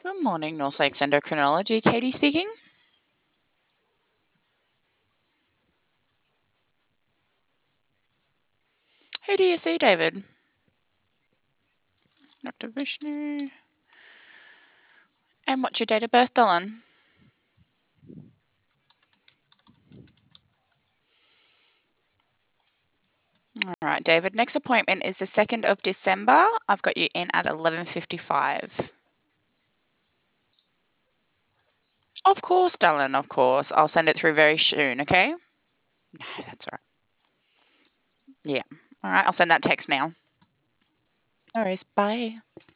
Good morning, North Lakes Endocrinology. Katie speaking. Who do you see, David? Dr. Vishnu. And what's your date of birth, darling? All right, David. Next appointment is the 2nd of December. I've got you in at 11:55. Of course, darling, of course. I'll send it through very soon, okay? No, that's all right. Yeah. All right, I'll send that text now. No worries. Bye.